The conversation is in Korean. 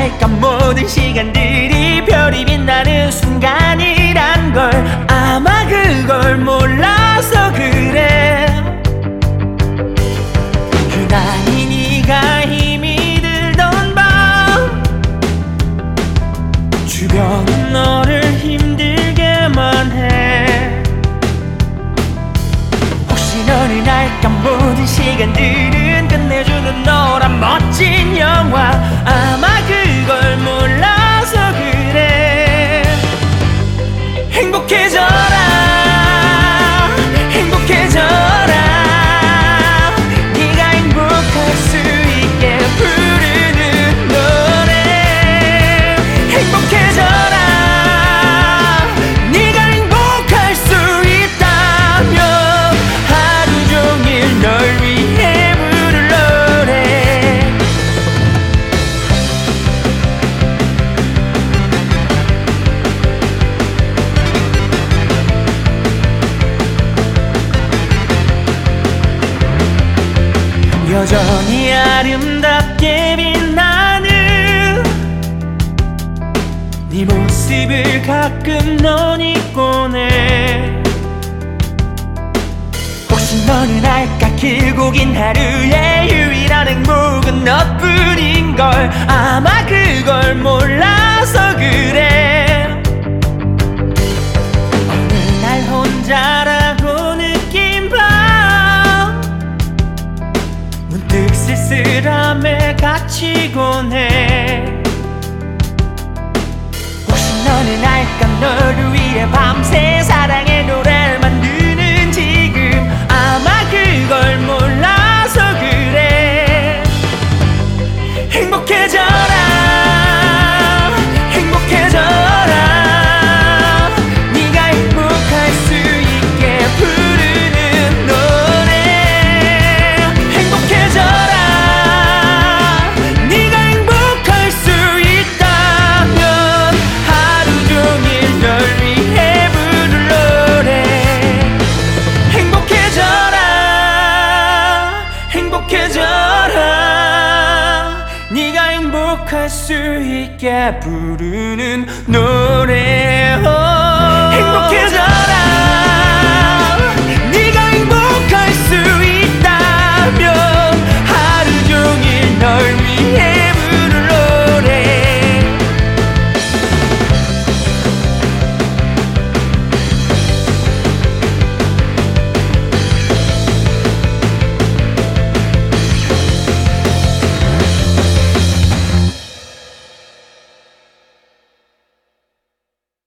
할까 모든 시간들이 별이 빛나는 순간이란 걸 아마 그걸 몰라서 그래. 유난히 네가 힘이 들던 밤 주변은 너를 힘들게만 해. 혹시 너는 알까 모든 시간들은 끝내주는 너란 멋진 영화 아마 그걸 몰라서 그래. 행복해져라 행복해져라 네가 행복할 수 있게 부르는 노래. 행복해져라 네가 행복할 수 있다면 하루 종일 널 위해 부를 노래. 여전히 아름답게 빛나는 네 모습을 가끔 넌 잊곤 해. 혹시 너는 알까 길고 긴 하루의 유일한 행복은 너뿐인걸 아마 그걸 몰라서 그래. 어느 날 혼자라고 느낀 밤 문득 쓸쓸함에 갇히곤 해. 혹시 너는 알까 너를 위해 밤새 사랑의 노래를 만드는 지금 아마 그걸 몰라서 그래. 행복해져라 행복해져라 네가 행복할 수 있게 부르는 노래. 행복해져라 네가 행복할 수 있다면 하루 종일 널 위해 부를 노래. 행복해져라 행복해져라 네가 행복할 수 있게 부르는 노래. 행복해져라